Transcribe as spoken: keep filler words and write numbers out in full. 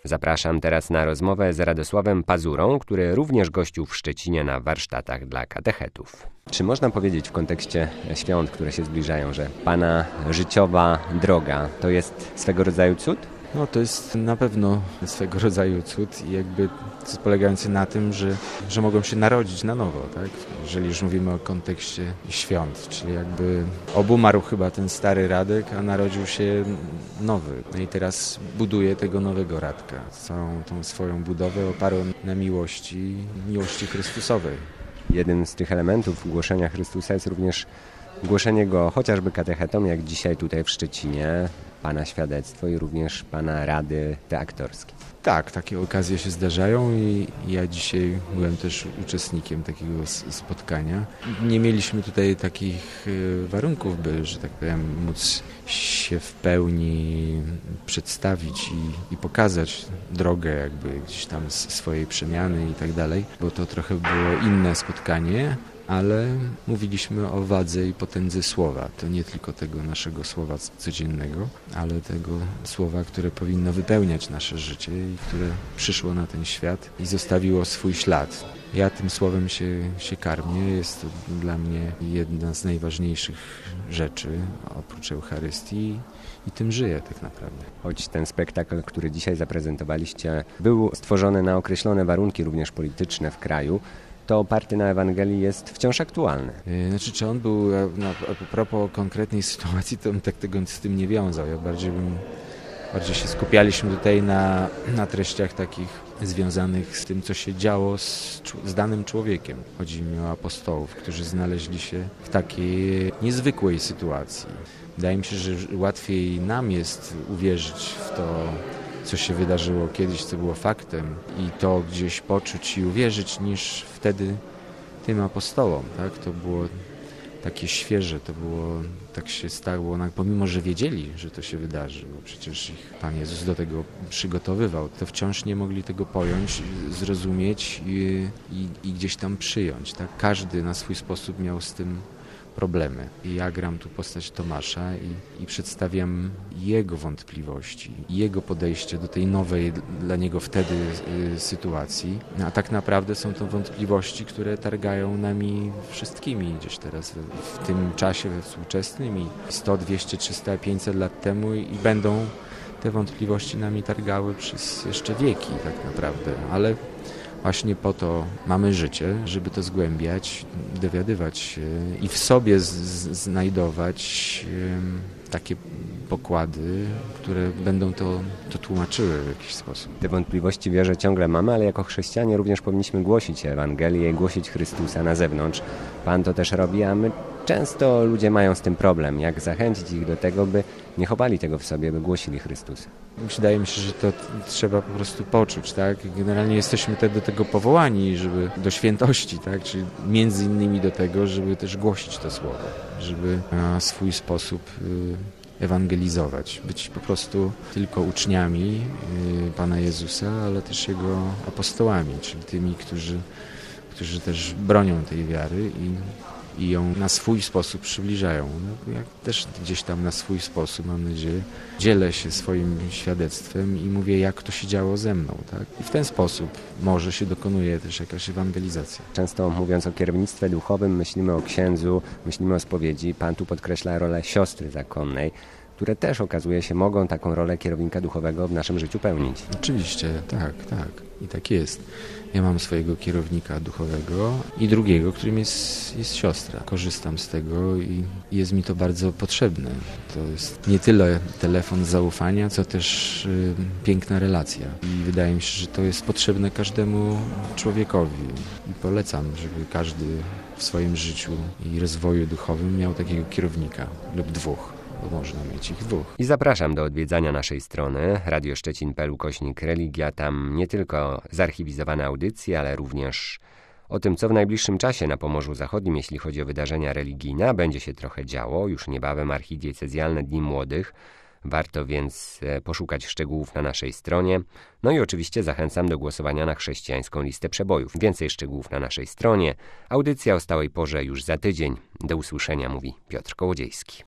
Zapraszam teraz na rozmowę z Radosławem Pazurą, który również gościł w Szczecinie na warsztatach dla katechetów. Czy można powiedzieć w kontekście świąt, które się zbliżają, że Pana życiowa droga to jest swego rodzaju cud? No to jest na pewno swego rodzaju cud i jakby cud polegający na tym, że, że mogą się narodzić na nowo, tak? Jeżeli już mówimy o kontekście świąt, czyli jakby obumarł chyba ten stary Radek, a narodził się nowy. No i teraz buduje tego nowego Radka. Całą tą swoją budowę oparł na miłości, miłości Chrystusowej. Jednym z tych elementów głoszenia Chrystusa jest również głoszenie Go chociażby katechetom, jak dzisiaj tutaj w Szczecinie, Pana świadectwo i również Pana rady te aktorskie. Tak, takie okazje się zdarzają i ja dzisiaj byłem też uczestnikiem takiego spotkania. Nie mieliśmy tutaj takich warunków, by, że tak powiem, móc się w pełni przedstawić i, i pokazać drogę jakby gdzieś tam swojej przemiany i tak dalej, bo to trochę było inne spotkanie. Ale mówiliśmy o wadze i potędze słowa. To nie tylko tego naszego słowa codziennego, ale tego słowa, które powinno wypełniać nasze życie i które przyszło na ten świat i zostawiło swój ślad. Ja tym słowem się, się karmię. Jest to dla mnie jedna z najważniejszych rzeczy oprócz Eucharystii i tym żyję tak naprawdę. Choć ten spektakl, który dzisiaj zaprezentowaliście, był stworzony na określone warunki również polityczne w kraju, to oparty na Ewangelii jest wciąż aktualny. Znaczy, czy on był, na, a propos konkretnej sytuacji, to bym tak tego z tym nie wiązał. Ja bardziej bym, bardziej się skupialiśmy tutaj na, na treściach takich związanych z tym, co się działo z, z danym człowiekiem. Chodzi mi o apostołów, którzy znaleźli się w takiej niezwykłej sytuacji. Wydaje mi się, że łatwiej nam jest uwierzyć w to, co się wydarzyło kiedyś, co było faktem i to gdzieś poczuć i uwierzyć, niż wtedy tym apostołom. Tak? To było takie świeże, to było, tak się stało, pomimo że wiedzieli, że to się wydarzy, bo przecież ich Pan Jezus do tego przygotowywał, to wciąż nie mogli tego pojąć, zrozumieć i, i, i gdzieś tam przyjąć. Tak? Każdy na swój sposób miał z tym problemy. I ja gram tu postać Tomasza i, i przedstawiam jego wątpliwości, jego podejście do tej nowej dla niego wtedy y, sytuacji. A tak naprawdę są to wątpliwości, które targają nami wszystkimi gdzieś teraz w, w tym czasie we współczesnym i sto, dwieście, trzysta, pięćset lat temu i, i będą te wątpliwości nami targały przez jeszcze wieki tak naprawdę. Ale właśnie po to mamy życie, żeby to zgłębiać, dowiadywać się i w sobie z, z, znajdować y, takie pokłady, które będą to, to tłumaczyły w jakiś sposób. Te wątpliwości wierzę ciągle mamy, ale jako chrześcijanie również powinniśmy głosić Ewangelię i głosić Chrystusa na zewnątrz. Pan to też robi, a my często ludzie mają z tym problem. Jak zachęcić ich do tego, by nie chowali tego w sobie, by głosili Chrystusa? Wydaje mi się, że to trzeba po prostu poczuć, tak? Generalnie jesteśmy te do tego powołani, żeby do świętości, tak? Czyli między innymi do tego, żeby też głosić to słowo, żeby na swój sposób ewangelizować, być po prostu tylko uczniami Pana Jezusa, ale też Jego apostołami, czyli tymi, którzy, którzy też bronią tej wiary i i ją na swój sposób przybliżają. No, ja też gdzieś tam na swój sposób, mam nadzieję, dzielę się swoim świadectwem i mówię, jak to się działo ze mną. Tak? I w ten sposób może się dokonuje też jakaś ewangelizacja. Często mówiąc o kierownictwie duchowym, myślimy o księdzu, myślimy o spowiedzi. Pan tu podkreśla rolę siostry zakonnej, które też okazuje się mogą taką rolę kierownika duchowego w naszym życiu pełnić. Oczywiście, tak, tak. I tak jest. Ja mam swojego kierownika duchowego i drugiego, którym jest, jest siostra. Korzystam z tego i jest mi to bardzo potrzebne. To jest nie tyle telefon zaufania, co też y, piękna relacja. I wydaje mi się, że to jest potrzebne każdemu człowiekowi. I polecam, żeby każdy w swoim życiu i rozwoju duchowym miał takiego kierownika lub dwóch. Bo można mieć ich dwóch. I zapraszam do odwiedzania naszej strony radioszczecin kropka p l ukośnik religia. Tam nie tylko zarchiwizowane audycje, ale również o tym, co w najbliższym czasie na Pomorzu Zachodnim, jeśli chodzi o wydarzenia religijne. Będzie się trochę działo. Już niebawem archidiecezjalne Dni Młodych. Warto więc poszukać szczegółów na naszej stronie. No i oczywiście zachęcam do głosowania na chrześcijańską listę przebojów. Więcej szczegółów na naszej stronie. Audycja o stałej porze już za tydzień. Do usłyszenia, mówi Piotr Kołodziejski.